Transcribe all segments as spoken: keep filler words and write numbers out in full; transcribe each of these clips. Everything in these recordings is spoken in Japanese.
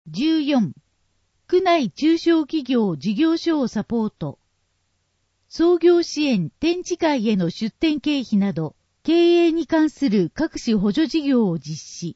じゅうよん、区内中小企業事業所をサポート。創業支援展示会への出展経費など、経営に関する各種補助事業を実施。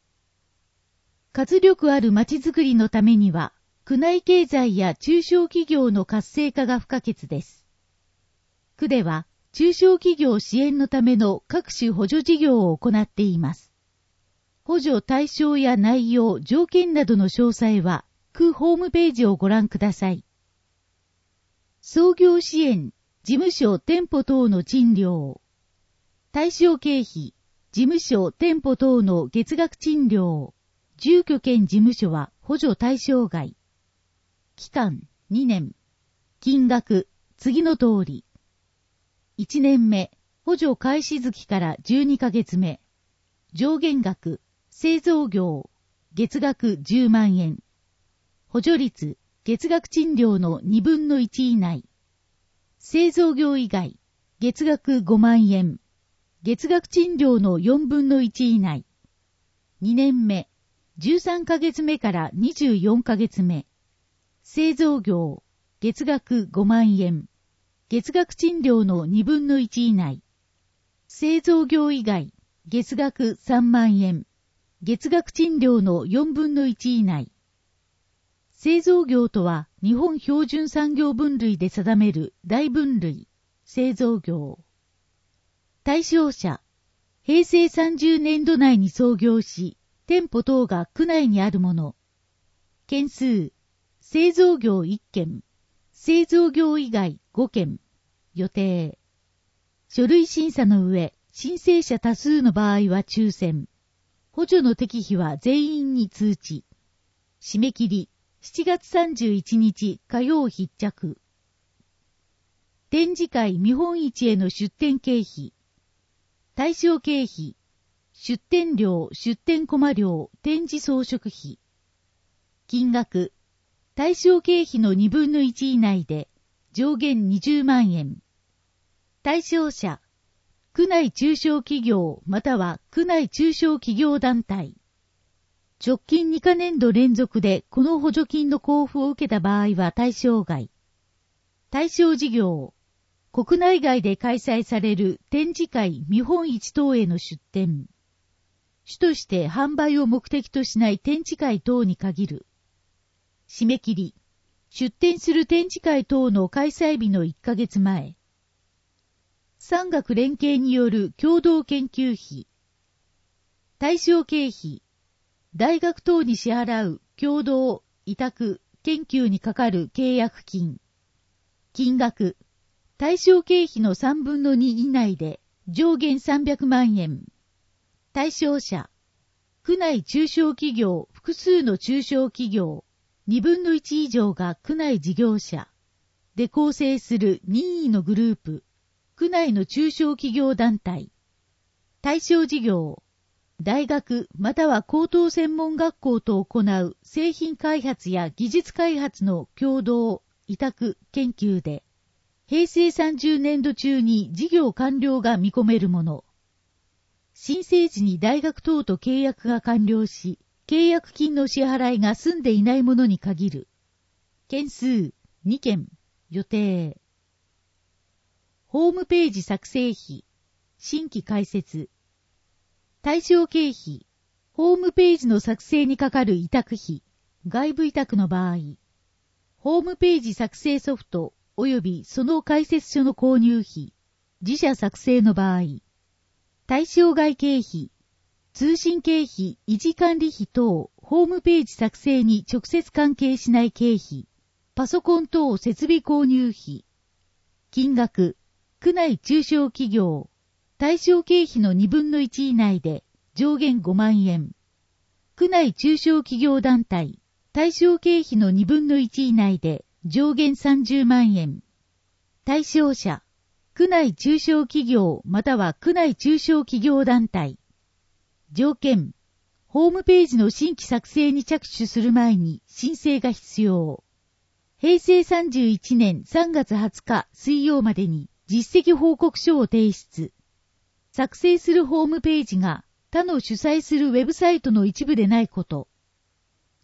活力あるまちづくりのためには、区内経済や中小企業の活性化が不可欠です。区では、中小企業支援のための各種補助事業を行っています。補助対象や内容、条件などの詳細は、区ホームページをご覧ください。創業支援、事務所店舗等の賃料。対象経費、事務所店舗等の月額賃料。住居兼事務所は補助対象外。期間、にねん。金額、次の通り。いちねんめ、補助開始月からじゅうにかげつめ。上限額、製造業、月額じゅうまんえん。補助率、月額賃料のにぶんのいち以内。製造業以外、月額ごまんえん。月額賃料のよんぶんのいち以内。にねんめ、じゅうさんかげつめからにじゅうよんかげつめ。製造業、月額ごまんえん。月額賃料のにぶんのいち以内。製造業以外、月額さんまんえん。月額賃料のよんぶんのいち以内。製造業とは日本標準産業分類で定める大分類、製造業。対象者、へいせいさんじゅうねんど内に創業し、店舗等が区内にあるもの。件数、製造業いっけん、製造業以外ごけん、予定。書類審査の上、申請者多数の場合は抽選。補助の適否は全員に通知。締め切り、しちがつさんじゅういちにち火曜必着。展示会見本市への出展経費。対象経費。出展料、出展コマ料、展示装飾費。金額。対象経費のにぶんのいち以内で、上限にじゅうまんえん。対象者。区内中小企業または区内中小企業団体。直近にかねんど連続でこの補助金の交付を受けた場合は対象外。対象事業。国内外で開催される展示会見本市等への出展。主として販売を目的としない展示会等に限る。締め切り。出展する展示会等の開催日のいっかげつまえ。産学連携による共同研究費。対象経費。大学等に支払う共同、委託、研究にかかる契約金。金額。対象経費のさんぶんのに以内で上限さんびゃくまんえん。対象者。区内中小企業、複数の中小企業、にぶんのいち以上が区内事業者で構成する任意のグループ。区内の中小企業団体。対象事業。大学または高等専門学校と行う製品開発や技術開発の共同、委託、研究で、へいせいさんじゅうねんど中に事業完了が見込めるもの。申請時に大学等と契約が完了し、契約金の支払いが済んでいないものに限る。件数、にけん、予定。ホームページ作成費、新規開設。対象経費、ホームページの作成にかかる委託費、外部委託の場合、ホームページ作成ソフト及びその解説書の購入費、自社作成の場合、対象外経費、通信経費、維持管理費等、ホームページ作成に直接関係しない経費、パソコン等設備購入費、金額、区内中小企業、対象経費のにぶんのいち以内で上限ごまんえん。区内中小企業団体、対象経費のにぶんのいち以内で上限さんじゅうまんえん。対象者、区内中小企業または区内中小企業団体。条件、ホームページの新規作成に着手する前に申請が必要。へいせいさんじゅういちねんさんがつはつか水曜までに実績報告書を提出。作成するホームページが他の主催するウェブサイトの一部でないこと。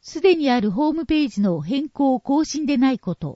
すでにあるホームページの変更更新でないこと。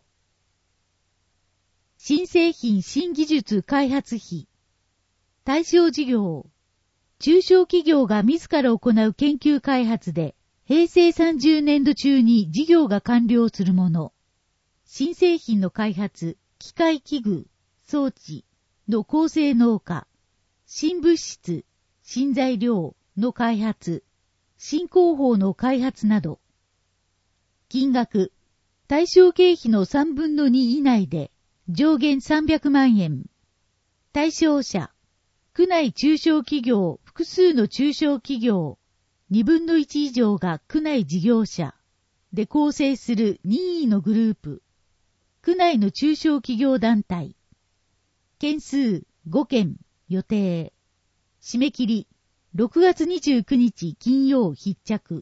新製品新技術開発費。対象事業。中小企業が自ら行う研究開発で、へいせいさんじゅうねんど中に事業が完了するもの。新製品の開発、機械器具、装置の高性能化、新物質、新材料の開発、新工法の開発など。金額、対象経費のさんぶんのに以内で、上限さんびゃくまんえん。対象者、区内中小企業、複数の中小企業、にぶんのいち以上が区内事業者で構成する任意のグループ。区内の中小企業団体。件数ごけん予定。締め切りろくがつにじゅうくにち金曜必着。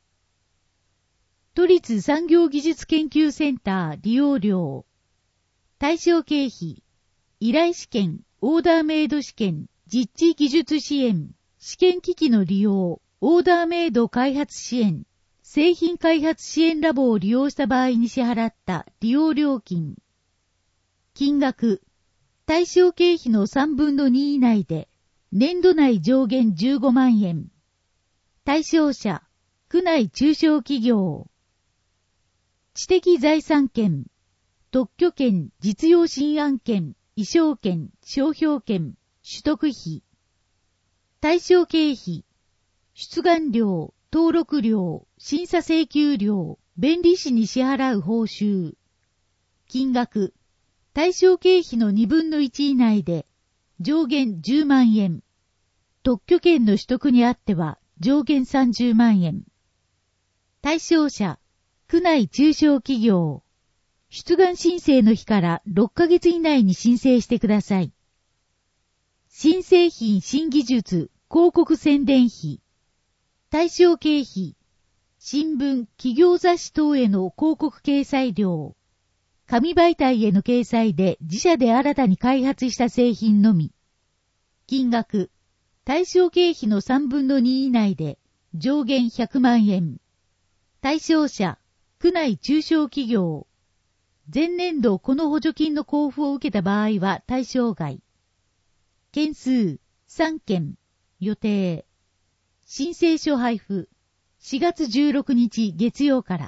都立産業技術研究センター利用料。対象経費。依頼試験、オーダーメイド試験、実地技術支援、試験機器の利用、オーダーメイド開発支援、製品開発支援ラボを利用した場合に支払った利用料金。金額、対象経費のさんぶんのに以内で、年度内上限じゅうごまんえん。対象者、区内中小企業。知的財産権、特許権、実用新案権、意匠権、商標権、取得費。対象経費、出願料、登録料、審査請求料、弁理士に支払う報酬。金額、対象経費のにぶんのいち以内で、上限じゅうまんえん。特許権の取得にあっては、上限さんじゅうまんえん。対象者、区内中小企業。出願申請の日からろっかげつ以内に申請してください。新製品新技術広告宣伝費。対象経費。新聞、企業雑誌等への広告掲載料。紙媒体への掲載で自社で新たに開発した製品のみ。金額。対象経費のさんぶんのに以内で上限ひゃくまんえん。対象者、区内中小企業。前年度この補助金の交付を受けた場合は対象外。件数さんけん予定。申請書配布しがつじゅうろくにち月曜から。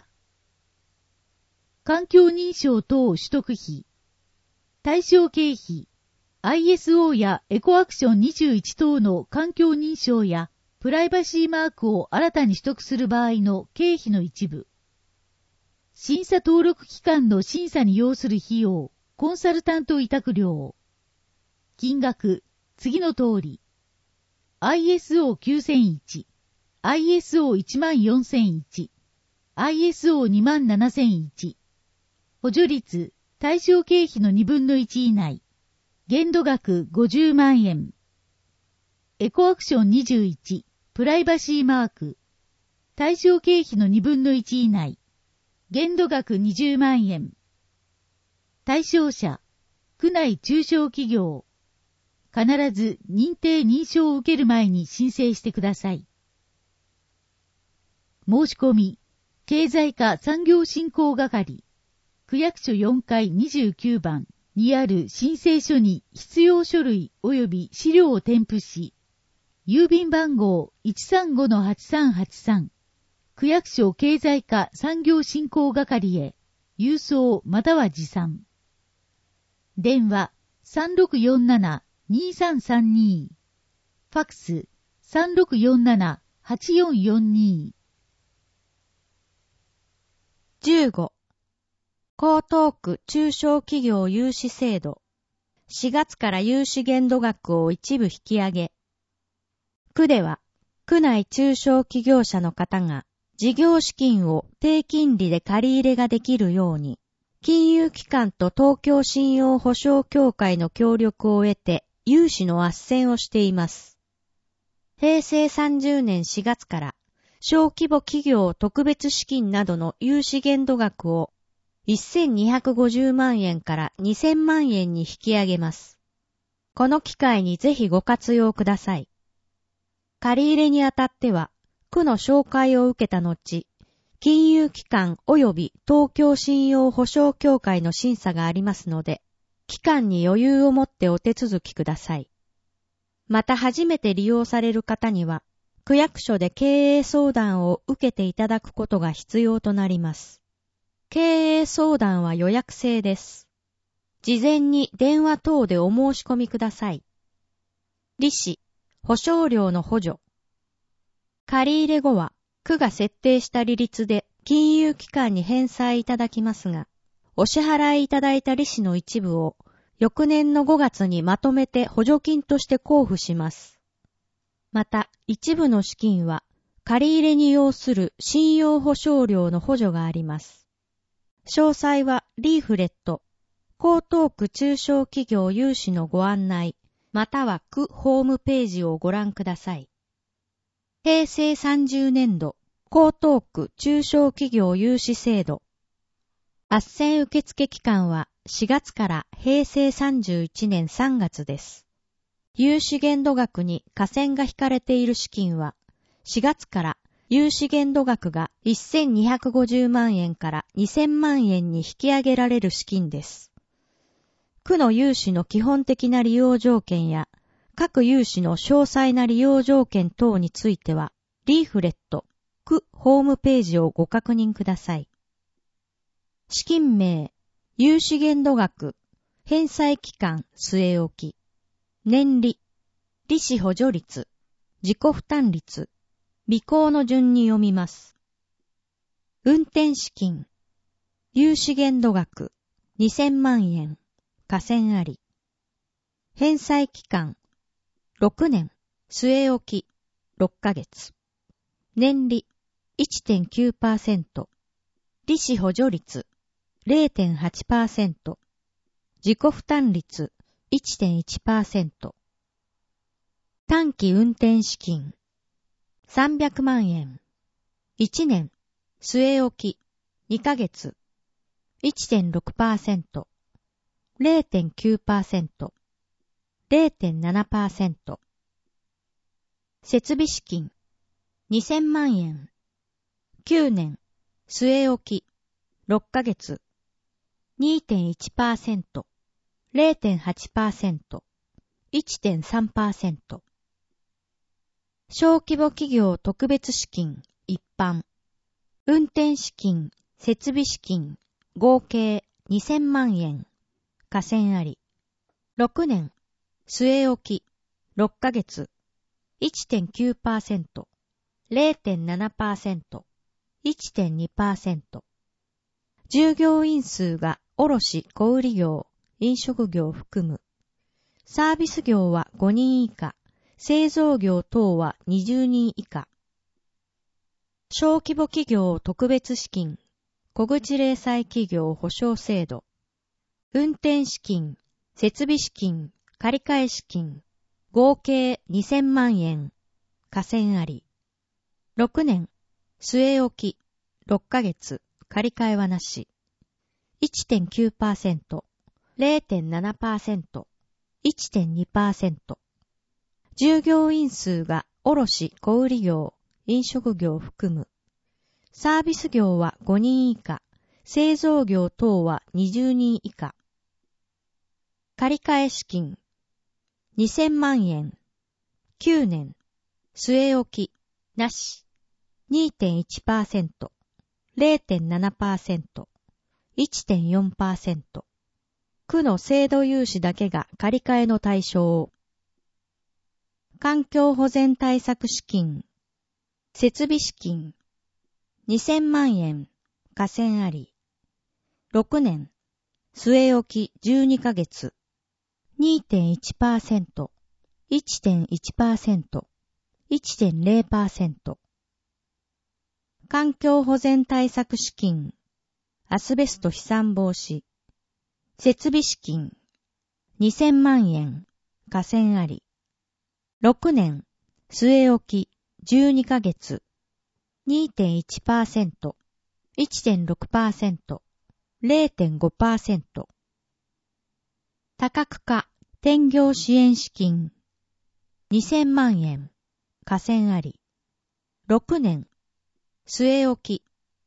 環境認証等取得費。対象経費。アイエスオー やエコアクションにじゅういち等の環境認証やプライバシーマークを新たに取得する場合の経費の一部。審査登録機関の審査に要する費用、コンサルタント委託料。金額、次の通り。アイエスオーきゅうせんいち、アイエスオーいちまんよんせんいち、アイエスオーにまんななせんいち。補助率、対象経費のにぶんのいち以内。限度額ごじゅうまんえん。エコアクションにじゅういち、プライバシーマーク。対象経費のにぶんのいち以内。限度額にじゅうまんえん。対象者、区内中小企業。必ず認定認証を受ける前に申請してください。申し込み、経済課産業振興係、区役所よんかいにじゅうきゅうばんにある申請書に必要書類及び資料を添付し、郵便番号 いちさんごのはちさんはちさん、区役所経済課産業振興係へ、郵送または持参。電話 さんろくよんななにさんさんに、ファックス さんろくよんななはちよんよんに。 じゅうご. 江東区中小企業融資制度。しがつから融資限度額を一部引き上げ。区では、区内中小企業者の方が事業資金を低金利で借り入れができるように、金融機関と東京信用保証協会の協力を得て融資の斡旋をしています。へいせいさんじゅうねんしがつから小規模企業特別資金などの融資限度額をせんにひゃくごじゅうまんえんからにせんまんえんに引き上げます。この機会にぜひご活用ください。借り入れにあたっては、区の紹介を受けた後、 金融機関及び東京信用保証協会の審査がありますので、期間に余裕を持ってお手続きください。また初めて利用される方には、区役所で経営相談を受けていただくことが必要となります。経営相談は予約制です。事前に電話等でお申し込みください。利子、保証料の補助。借入後は、区が設定した利率で金融機関に返済いただきますが、お支払いいただいた利子の一部を翌年のごがつにまとめて補助金として交付します。また、一部の資金は借入に要する信用保証料の補助があります。詳細はリーフレット、江東区中小企業融資のご案内、または区ホームページをご覧ください。へいせいさんじゅうねんど、江東区中小企業融資制度。斡旋受付期間はしがつからへいせいさんじゅういちねんさんがつです。融資限度額に下線が引かれている資金は、しがつから融資限度額がせんにひゃくごじゅうまんえんからにせんまんえんに引き上げられる資金です。区の融資の基本的な利用条件や、各融資の詳細な利用条件等については、リーフレット、区ホームページをご確認ください。資金名、融資限度額、返済期間据え置き、年利、利子補助率、自己負担率、備考の順に読みます。運転資金、融資限度額、にせんまんえん、下線あり。返済期間、ろくねん、据え置き、ろっかげつ。年利、いってんきゅうパーセント。利子補助率、れいてんはちパーセント。自己負担率、いってんいちパーセント。短期運転資金、さんびゃくまんえん。いちねん、据え置き、にかげつ。いってんろくパーセント。れいてんきゅうパーセント。れいてんななパーセント。設備資金、にせんまんえん。きゅうねん、据え置き、ろっかげつ。にてんいちパーセント。れいてんはちパーセント。いってんさんパーセント。小規模企業特別資金、一般。運転資金、設備資金、合計にせんまんえん。下線あり。ろくねん、据え置き、ろっかげつ。いってんきゅうパーセント。れいてんななパーセント。いってんにパーセント。従業員数が卸小売業、飲食業を含む。サービス業はごにん以下、製造業等はにじゅうにん以下。小規模企業特別資金、小口零細企業保証制度。運転資金、設備資金、借換資金、合計にせんまんえん、下線あり。ろくねん、据え置き、ろっかげつ、借換はなし。いってんきゅうパーセント、れいてんななパーセント、いってんにパーセント。従業員数が卸小売業、飲食業を含む。サービス業はごにん以下、製造業等はにじゅうにん以下。借換資金、にせんまんえん、きゅうねん、据え置き、なし、にてんいちパーセント、れいてんななパーセント、いってんよんパーセント。区の制度融資だけが借換の対象。環境保全対策資金、設備資金、にせんまんえん、下線あり。ろくねん、据え置きじゅうにかげつ、にてんいちパーセント、いってんいちパーセント、いってんれいパーセント。環境保全対策資金、アスベスト飛散防止、設備資金、にせんまんえん、下線あり。ろくねん、据え置きじゅうにかげつ、にてんいちパーセント、いってんろくパーセント、れいてんごパーセント。多角化転業支援資金、にせんまんえん、下線あり。ろくねん、据え置き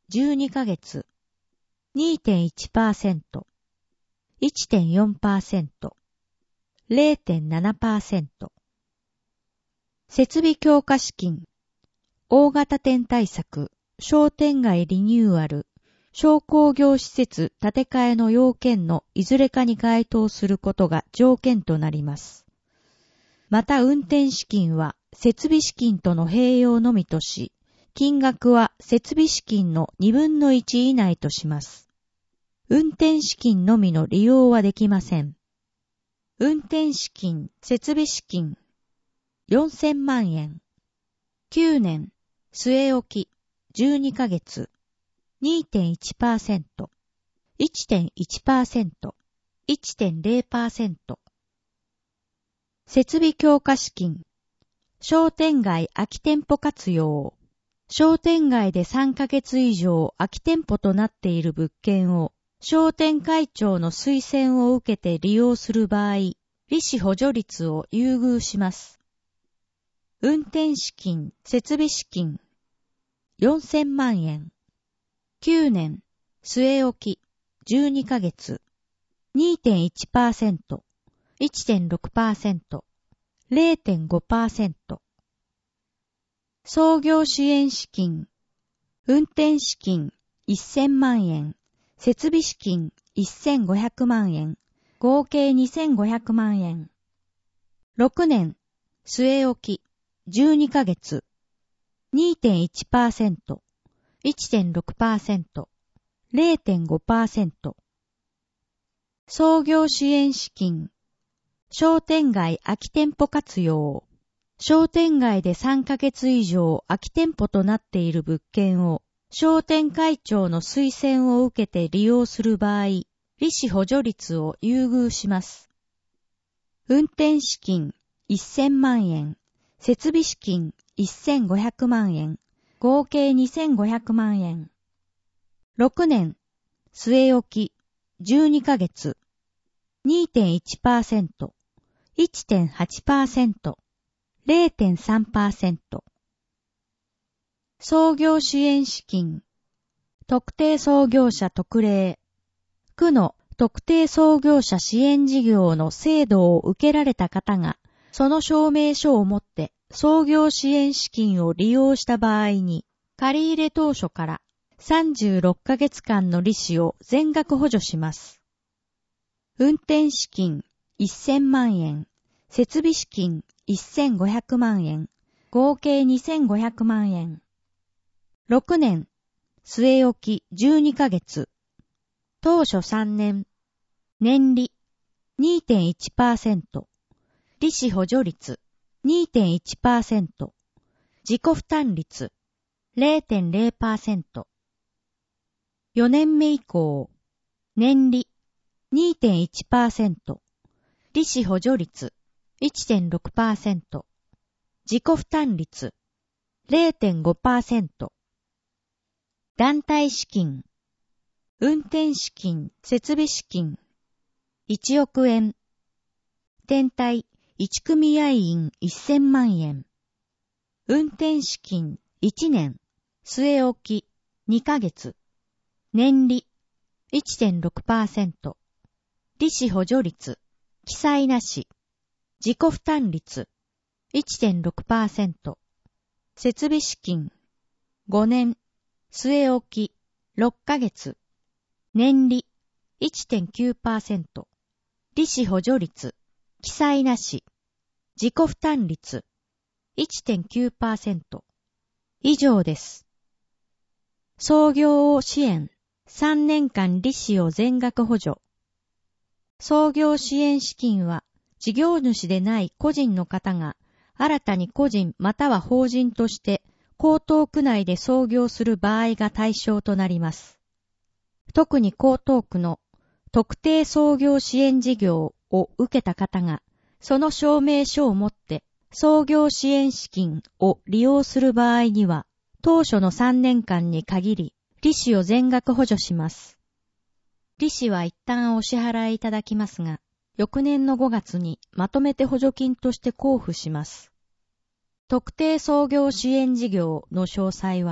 じゅうにかげつ、にてんいちパーセント、いってんよんパーセント、れいてんななパーセント。設備強化資金、大型店対策、商店街リニューアル、商工業施設建て替えの要件のいずれかに該当することが条件となります。また運転資金は設備資金との併用のみとし、金額は設備資金のにぶんのいち以内とします。運転資金のみの利用はできません。運転資金、設備資金、よんせんまんえん。きゅうねん、据え置き、じゅうにかげつ、にてんいちパーセント、いってんいちパーセント、いってんれいパーセント。設備強化資金、商店街空き店舗活用。商店街でさんかげつ以上空き店舗となっている物件を、商店会長の推薦を受けて利用する場合、利子補助率を優遇します。運転資金、設備資金、よんせんまんえん。きゅうねん、据え置き、じゅうにかげつ、にてんいちパーセント、いってんろくパーセント、れいてんごパーセント。創業支援資金、運転資金せんまんえん、設備資金せんごひゃくまんえん、合計にせんごひゃくまんえん。ろくねん、据え置き、じゅうにかげつ、にてんいちパーセント、いってんろくパーセント、れいてんごパーセント。創業支援資金、商店街空き店舗活用。商店街でさんかげつ以上空き店舗となっている物件を、商店会長の推薦を受けて利用する場合、利子補助率を優遇します。運転資金せんまんえん、設備資金せんごひゃくまんえん、合計にせんごひゃくまんえん。ろくねん、据え置き、じゅうにかげつ、にてんいちパーセント、いってんはちパーセント、れいてんさんパーセント。創業支援資金、特定創業者特例。区の特定創業者支援事業の制度を受けられた方が、その証明書を持って創業支援資金を利用した場合に、借入当初からさんじゅうろっかげつかんの利子を全額補助します。運転資金せんまんえん、設備資金せんごひゃくまんえん、合計にせんごひゃくまんえん。ろくねん、据え置きじゅうにかげつ、当初さんねん、年利 にてんいちパーセント、利子補助率 にてんいちパーセント、自己負担率 れいてんれいパーセント。よねんめ以降、年利 にてんいちパーセント、利子補助率 いってんろくパーセント、自己負担率 れいてんごパーセント。団体資金、運転資金、設備資金、いちおくえん。店体、いち組合員せんまんえん。運転資金、いちねん。据え置き、にかげつ。年利、いってんろくパーセント。利子補助率、記載なし。自己負担率、いってんろくパーセント。設備資金、ごねん。据え置き、ろっかげつ。年利、いってんきゅうパーセント。利子補助率、記載なし。自己負担率、いってんきゅうパーセント。以上です。創業を支援、さんねんかん利子を全額補助。創業支援資金は、事業主でない個人の方が、新たに個人または法人として、江東区内で創業する場合が対象となります。特に江東区の特定創業支援事業を受けた方が、その証明書を持って創業支援資金を利用する場合には、当初のさんねんかんに限り、利子を全額補助します。利子は一旦お支払いいただきますが、翌年のごがつにまとめて補助金として交付します。特定創業支援事業の詳細は、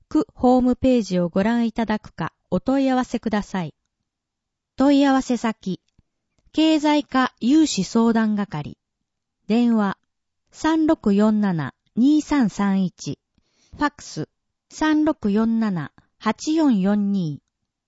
区ホームページをご覧いただくかお問い合わせください。問い合わせ先、経済課融資相談係、電話 さんろくよんななにさんさんいち、ファックス さんろくよんななはちよんよんに。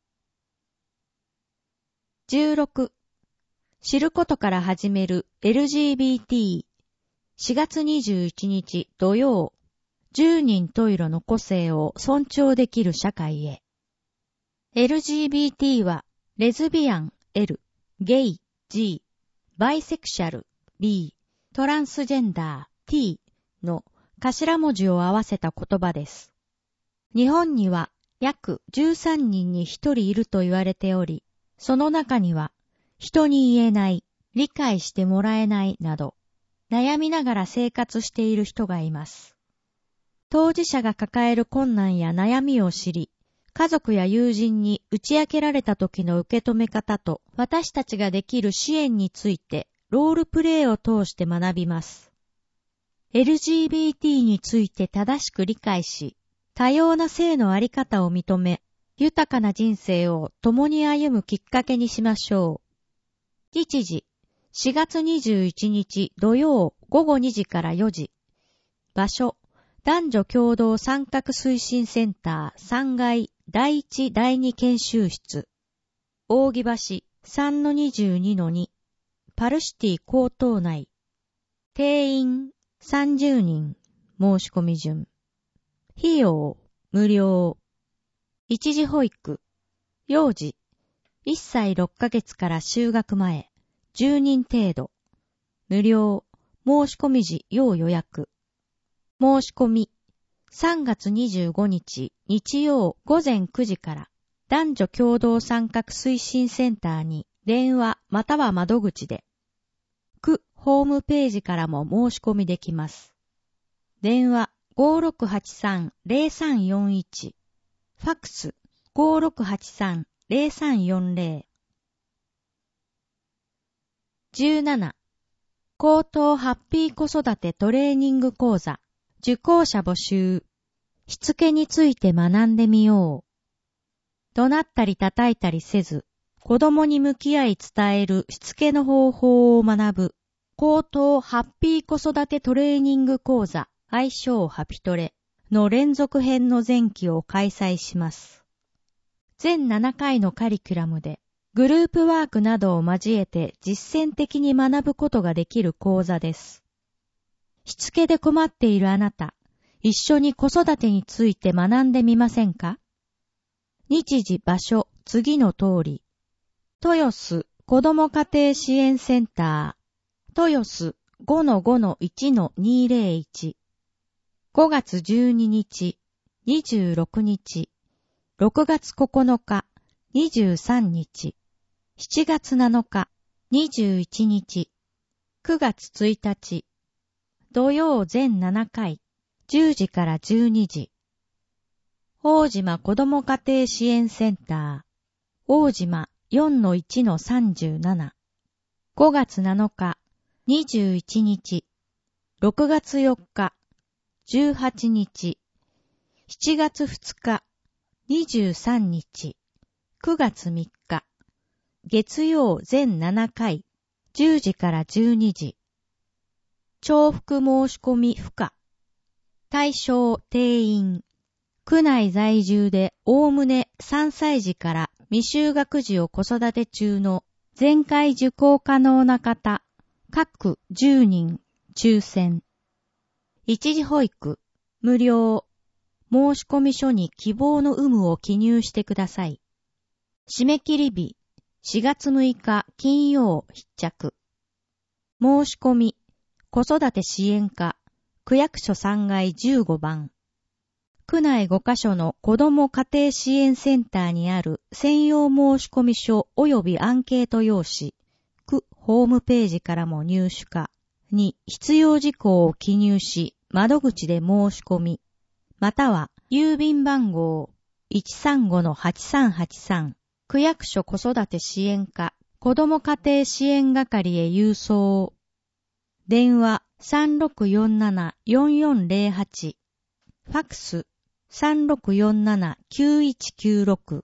じゅうろく、知ることから始める エルジービーティー。しがつにじゅういちにち土曜、十人十色の個性を尊重できる社会へ。エルジービーティー は、レズビアン L、ゲイ G、バイセクシャル B、トランスジェンダー T の頭文字を合わせた言葉です。日本には約じゅうさんにんにひとりいると言われており、その中には、人に言えない、理解してもらえないなど、悩みながら生活している人がいます。当事者が抱える困難や悩みを知り、家族や友人に打ち明けられた時の受け止め方と私たちができる支援についてロールプレイを通して学びます。エルジービーティー について正しく理解し、多様な性のあり方を認め、豊かな人生を共に歩むきっかけにしましょう。日時、しがつにじゅういちにち土曜ごごにじからよじ。場所、男女共同参画推進センターさんがいだいいちだいに研修室。扇橋 さんのにじゅうにのに。パルシティ高等内。定員さんじゅうにん。申し込み順。費用無料。一時保育。幼児。いっさいろっかげつから就学前。じゅうにん程度。無料。申し込み時要予約。申し込み。さんがつにじゅうごにち日曜ごぜんくじから男女共同参画推進センターに電話または窓口で。区ホームページからも申し込みできます。電話 ごろくはちさんぜろさんよんいち。ファックス ごろくはちさんぜろさんよんぜろ。じゅうなな. 高等ハッピー子育てトレーニング講座受講者募集。しつけについて学んでみよう。怒鳴ったり叩いたりせず、子供に向き合い伝えるしつけの方法を学ぶ高等ハッピー子育てトレーニング講座愛称ハピトレの連続編の前期を開催します。全ななかいのカリキュラムでグループワークなどを交えて実践的に学ぶことができる講座です。しつけで困っているあなた、一緒に子育てについて学んでみませんか？日時場所次の通り。豊洲子ども家庭支援センター、豊洲 ごのごのいちのにぜろいち。ごがつじゅうににち、にじゅうろくにち、ろくがつここのか、にじゅうさんにち、しちがつなのか、にじゅういちにち、くがつついたち、土曜全ななかい、じゅうじからじゅうにじ。大島子ども家庭支援センター、大島 よんのいちのさんじゅうなな。ごがつなのか、にじゅういちにち、ろくがつよっか、じゅうはちにち、しちがつふつか、にじゅうさんにち、くがつみっか、月曜全ななかい、じゅうじからじゅうにじ。重複申し込み不可。対象定員。区内在住でおおむねさんさいじから未就学児を子育て中の全回受講可能な方、各じゅうにん、抽選。一時保育、無料。申し込み書に希望の有無を記入してください。締め切り日、しがつむいか金曜必着。申し込み、子育て支援課、区役所さんがいじゅうごばん。区内ごかしょの子ども家庭支援センターにある専用申し込み書及びアンケート用紙、区ホームページからも入手可に必要事項を記入し、窓口で申し込み、または郵便番号 いちさんごのはちさんはちさん 区役所子育て支援課子ども家庭支援係へ郵送。電話 さんろくよんななよんよんぜろはち。ファックスさんろくよんなな きゅういちきゅうろく。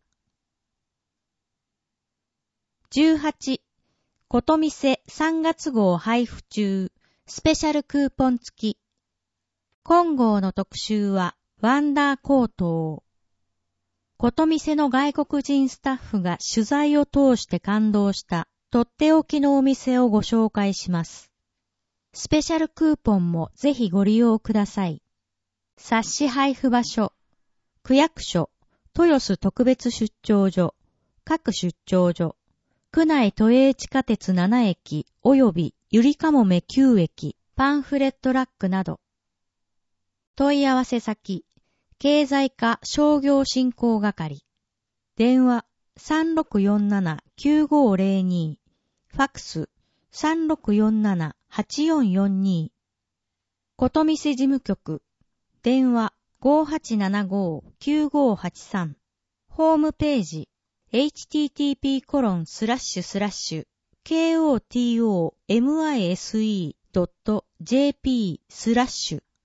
じゅうはち、ことみせさんがつ号配布中、スペシャルクーポン付き。今号の特集は、ワンダーコート。ことみせの外国人スタッフが取材を通して感動した、とっておきのお店をご紹介します。スペシャルクーポンもぜひご利用ください。冊子配布場所、区役所、豊洲特別出張所、各出張所、区内都営地下鉄ななえき及びゆりかもめきゅうえき、パンフレットラックなど。問い合わせ先、経済課商業振興係。電話 さんろくよんなな きゅうごーぜろに、ファックス さんろくよんなな はちよんよんに。ことみせ事務局、電話 ごーはちななごー きゅうごーはちさん。ホームページ、エイチティーティーピーコロンスラッシュスラッシュケーオーティーオーエムアイエスイードットジェーピー スラッシュ。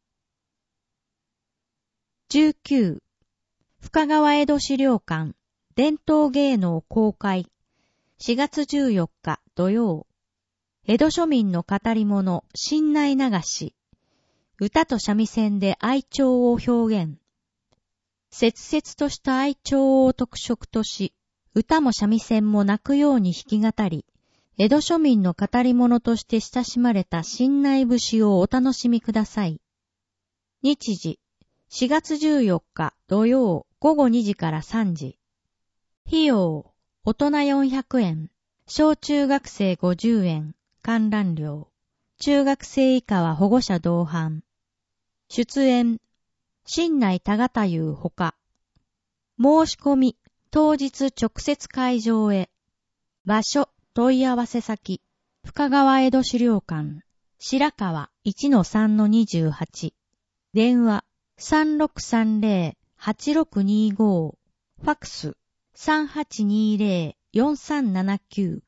じゅうきゅう、深川江戸資料館、伝統芸能公開。しがつじゅうよっか土曜。江戸庶民の語り物、新内流し。歌と三味線で愛鳥を表現。切々とした愛鳥を特色とし、歌も三味線も泣くように弾き語り、江戸庶民の語り物として親しまれた新内節をお楽しみください。日時、しがつじゅうよっか土曜ごごにじからさんじ。費用、大人よんひゃくえん、小中学生ごじゅうえん、観覧料。中学生以下は保護者同伴。出演、新内田形優ほか。申し込み、当日直接会場へ。場所、問い合わせ先、深川江戸資料館、白川 いちのさんのにじゅうはち。電話、さんろくさんぜろ はちろくにご。ファックス、さんはちにぜろ よんさんななきゅう。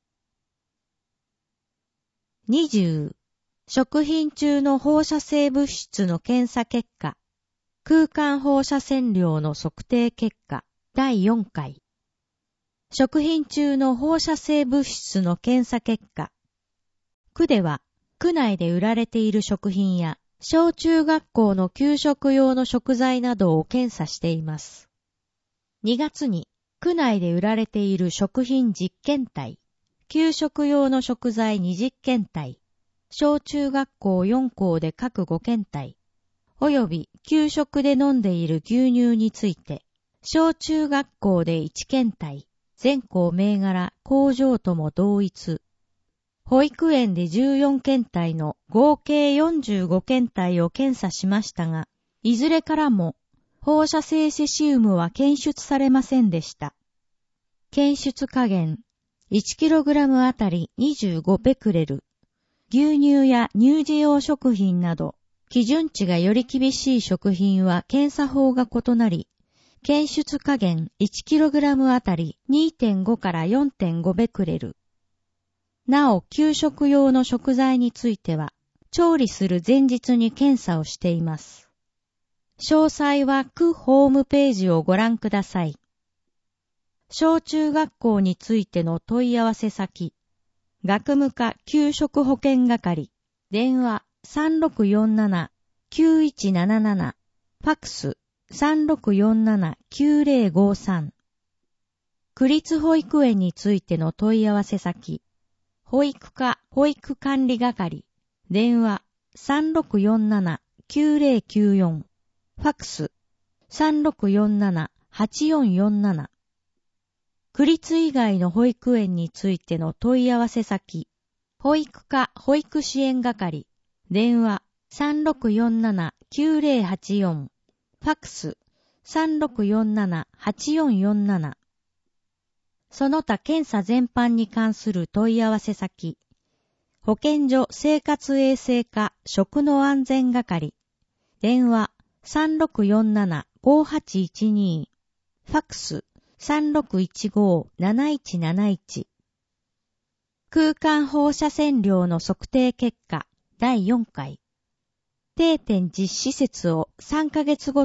にじゅう、食品中の放射性物質の検査結果、空間放射線量の測定結果、だいよんかい。食品中の放射性物質の検査結果。区では、区内で売られている食品や、小中学校の給食用の食材などを検査しています。にがつに、区内で売られている食品実験体、給食用の食材にじゅっけんたい、小中学校よんこうで各ごけんたい、および給食で飲んでいる牛乳について、小中学校でいっけんたい、全校銘柄工場とも同一。保育園でじゅうよんけんたいの合計よんじゅうごけんたいを検査しましたが、いずれからも放射性セシウムは検出されませんでした。検出下限 いちキログラム あたりにじゅうごベクレル。牛乳や乳児用食品など、基準値がより厳しい食品は検査法が異なり、検出下限 いちキログラム あたり にてんご から よんてんごベクレル。なお、給食用の食材については、調理する前日に検査をしています。詳細は区ホームページをご覧ください。小中学校についての問い合わせ先、学務課給食保健係、電話 さんろくよんなな きゅういちなななな、ファックス さんろくよんなな きゅうぜろごさん。区立保育園についての問い合わせ先、保育課保育管理係、電話 さんろくよんなな きゅうぜろきゅうよん、ファックス さんろくよんなな はちよんよんなな。区立以外の保育園についての問い合わせ先、保育課保育支援係、電話 さんろくよんなな きゅうぜろはちよん、ファックス さんろくよんなな はちよんよんなな。その他検査全般に関する問い合わせ先、保健所生活衛生課食の安全係、電話 さんろくよんなな ごはちいちに、ファックス さんろくいちご なないちなないち。空間放射線量の測定結果だいよんかい。定点実施施設をさんかげつごと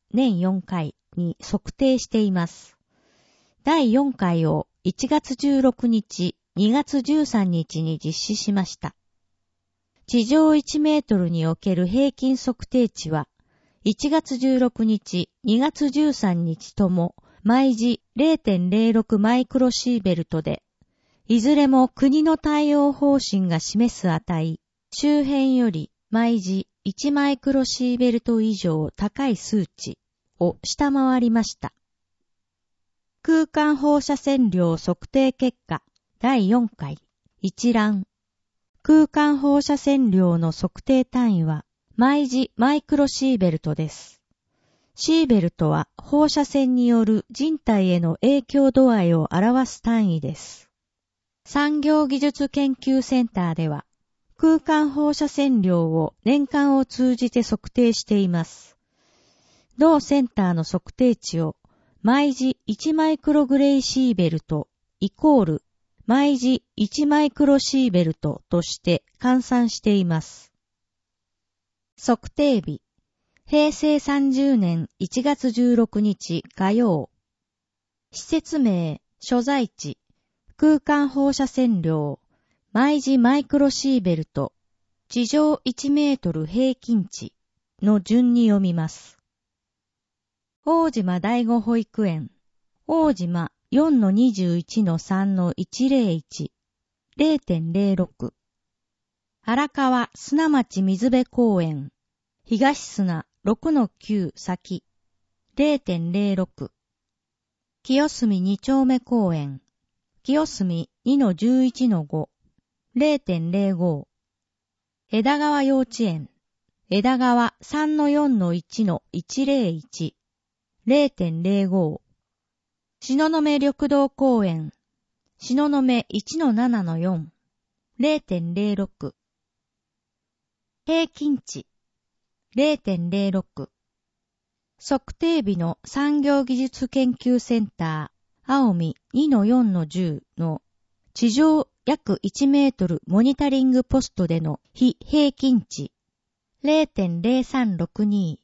年よんかいに測定しています。だいよんかいをいちがつじゅうろくにち、にがつじゅうさんにちに実施しました。地上いちメートルにおける平均測定値はいちがつじゅうろくにち、にがつじゅうさんにちとも毎時 れいてんれいろく マイクロシーベルトで、いずれも国の対応方針が示す値、周辺より毎時いちマイクロシーベルト以上高い数値を下回りました。空間放射線量測定結果だいよんかい一覧。空間放射線量の測定単位は毎時マイクロシーベルトです。シーベルトは放射線による人体への影響度合いを表す単位です。産業技術研究センターでは空間放射線量を年間を通じて測定しています。同センターの測定値を毎時いちマイクログレイシーベルトイコール毎時いちマイクロシーベルトとして換算しています。測定日、へいせいさんじゅうねんいちがつじゅうろくにち火曜。施設名、所在地、空間放射線量、毎時マイクロシーベルト、地上いちメートル平均値の順に読みます。大島第五保育園、大島 よんのにじゅういちのさんのいちぜろいち、れいてんれいろく。荒川砂町水辺公園、東砂 ろくのきゅう先、れいてんれいろく。清澄に丁目公園、清澄 にのじゅういちのご、れいてんれいご。枝川幼稚園、枝川 さんのよんのいちのいちぜろいち、れいてんれいご。東雲緑道公園、東雲 いちのななのよん、れいてんれいろく。平均値、れいてんれいろく。測定日の産業技術研究センター、青海 にのよんのじゅうの地上約いちメートルモニタリングポストでの非平均値、れいてんれいさんろくに。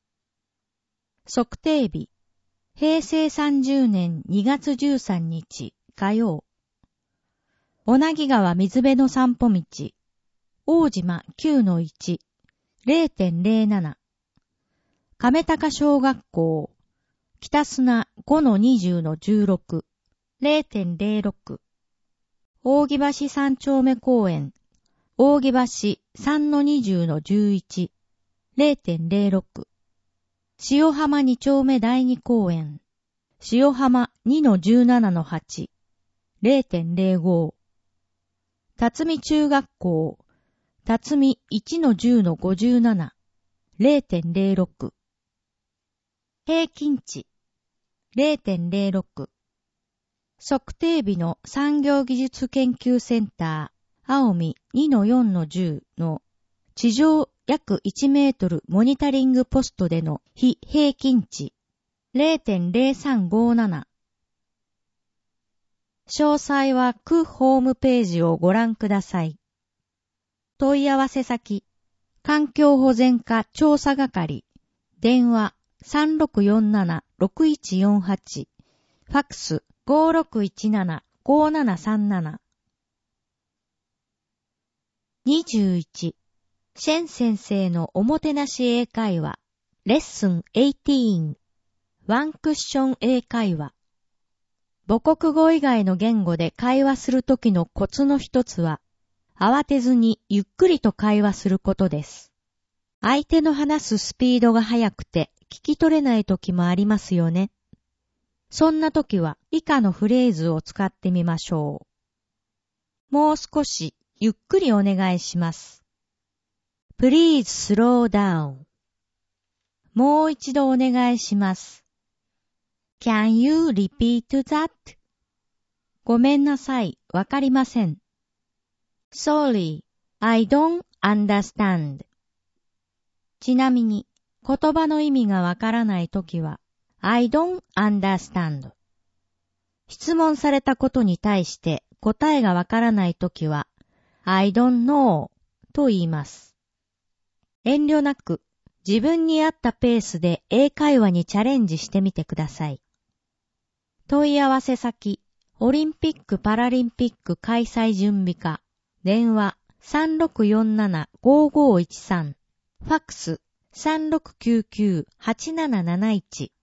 測定日、へいせいさんじゅうねんにがつじゅうさんにち火曜。小名木川水辺の散歩道、大島 きゅうのいち、れいてんれいなな。亀高小学校、北砂 ごのにじゅうのじゅうろく、れいてんれいろく。扇橋三丁目公園、扇橋 さんのにじゅうのじゅういち、れいてんれいろく。塩浜二丁目第二公園、塩浜 にのじゅうななのはち、れいてんれいご。辰巳中学校、辰巳 いちのじゅうのごじゅうなな、れいてんれいろく。平均値、れいてんれいろく。測定日の産業技術研究センター、青海 にのよんのじゅうの地上約いちメートルモニタリングポストでの非平均値、れいてんれいさんごなな。詳細は区ホームページをご覧ください。問い合わせ先、環境保全課調査係、電話 さんろくよんななろくいちよんはち、ファックス ごろくいちななごななさんなな。にじゅういち、シェン先生のおもてなし英会話、レッスンじゅうはち、ワンクッション英会話。母国語以外の言語で会話するときのコツの一つは、慌てずにゆっくりと会話することです。相手の話すスピードが速くて聞き取れないときもありますよね。そんなときは以下のフレーズを使ってみましょう。もう少しゆっくりお願いします。Please slow down. もう一度お願いします。Can you repeat that? ごめんなさい、わかりません。Sorry, I don't understand. ちなみに、言葉の意味がわからないときは、I don't understand. 質問されたことに対して答えがわからないときは、I don't know と言います。遠慮なく自分に合ったペースで英会話にチャレンジしてみてください。問い合わせ先、オリンピック・パラリンピック開催準備課、電話 さんろくよんななごごいちさん、ファックス さんろくきゅうきゅうはちなななないち